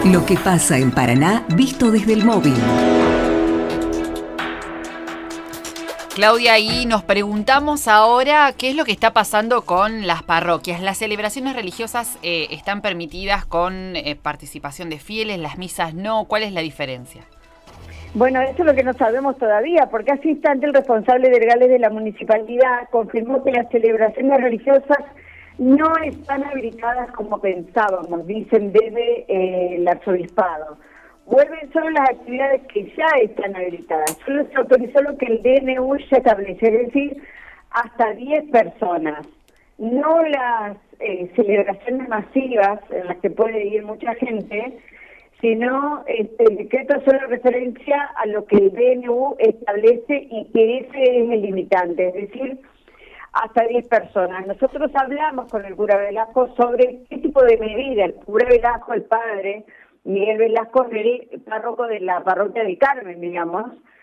Lo que pasa en Paraná, visto desde el móvil. Claudia, y nos preguntamos ahora qué es lo que está pasando con las parroquias. Las celebraciones religiosas están permitidas con participación de fieles, las misas no. ¿Cuál es la diferencia? Bueno, eso es lo que no sabemos todavía, porque hace instante el responsable de legales de la municipalidad confirmó que las celebraciones religiosas no están habilitadas como pensábamos, dicen desde el arzobispado. Vuelven solo las actividades que ya están habilitadas. Solo se autorizó lo que el DNU ya establece, es decir, hasta 10 personas. No las celebraciones masivas en las que puede ir mucha gente, sino el decreto solo referencia a lo que el DNU establece y que ese es el limitante, es decir, hasta 10 personas. Nosotros hablamos con el cura Velasco sobre qué tipo de medida. El cura Velasco, el padre Miguel Velasco, es el párroco de la parroquia del Carmen, digamos,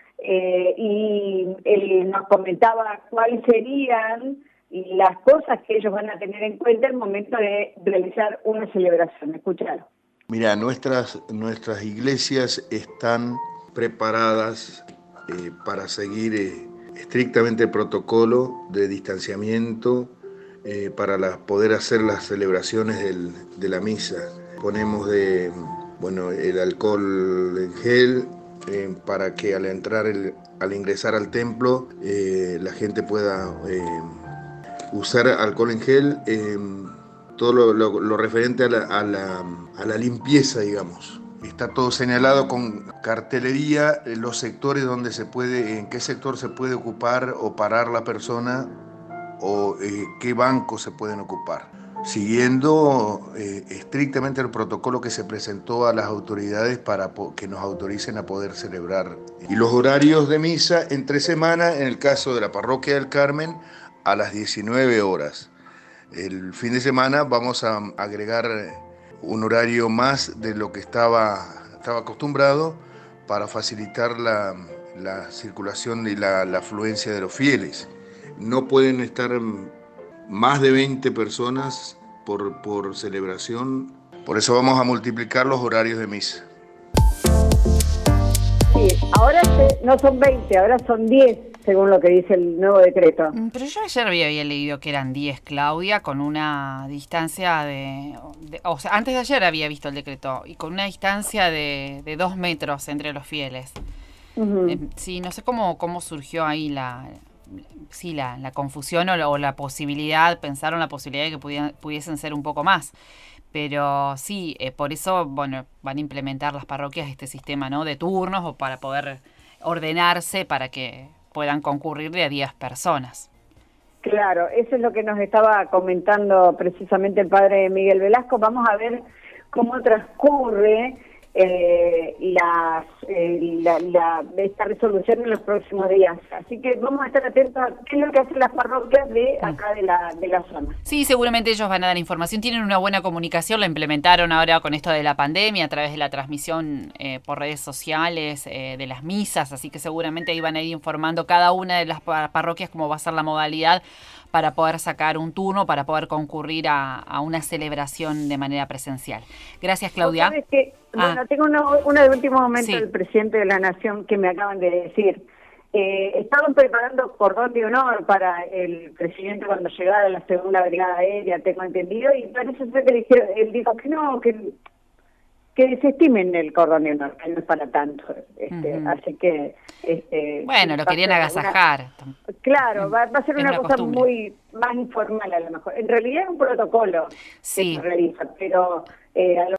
y él nos comentaba cuáles serían las cosas que ellos van a tener en cuenta al momento de realizar una celebración. Escuchalo. Mira, nuestras iglesias están preparadas para seguir estrictamente el protocolo de distanciamiento para poder hacer las celebraciones de la misa. Ponemos el alcohol en gel para que al ingresar al templo la gente pueda usar alcohol en gel. Todo lo referente a la limpieza, digamos. Está todo señalado con cartelería, los sectores donde en qué sector se puede ocupar o parar la persona o qué bancos se pueden ocupar, siguiendo estrictamente el protocolo que se presentó a las autoridades para que nos autoricen a poder celebrar. Y los horarios de misa entre semana, en el caso de la parroquia del Carmen, a las 19 horas. El fin de semana vamos a agregar un horario más de lo que estaba acostumbrado para facilitar la circulación y la afluencia de los fieles. No pueden estar más de 20 personas por celebración, por eso vamos a multiplicar los horarios de misa. Sí, ahora no son 20, ahora son 10, según lo que dice el nuevo decreto. Pero yo ayer había leído que eran 10, Claudia, con una distancia o sea, antes de ayer había visto el decreto, y con una distancia de 2 metros entre los fieles. Uh-huh. Sí, no sé cómo surgió ahí la confusión o la posibilidad, pensaron la posibilidad de que pudiesen ser un poco más. Pero sí, por eso, bueno, van a implementar las parroquias este sistema, ¿no?, de turnos, o para poder ordenarse para que puedan concurrir de a 10 personas. Claro, eso es lo que nos estaba comentando precisamente el padre Miguel Velasco. Vamos a ver cómo transcurre esta resolución en los próximos días. Así que vamos a estar atentos a qué es lo que hacen las parroquias de acá de la zona. Sí, seguramente ellos van a dar información. Tienen una buena comunicación, la implementaron ahora con esto de la pandemia a través de la transmisión por redes sociales de las misas, así que seguramente ahí van a ir informando cada una de las parroquias cómo va a ser la modalidad para poder sacar un turno, para poder concurrir a una celebración de manera presencial. Gracias, Claudia. Bueno, tengo una de último momento sí. del presidente de la Nación que me acaban de decir. Estaban preparando cordón de honor para el presidente cuando llegara la segunda brigada aérea, tengo entendido, y parece ser que él dijo que no, que desestimen el cordón de honor, que no es para tanto. Uh-huh. Así que... bueno, lo querían agasajar. Claro, va a ser una cosa muy más informal a lo mejor. En realidad es un protocolo que se realiza, pero...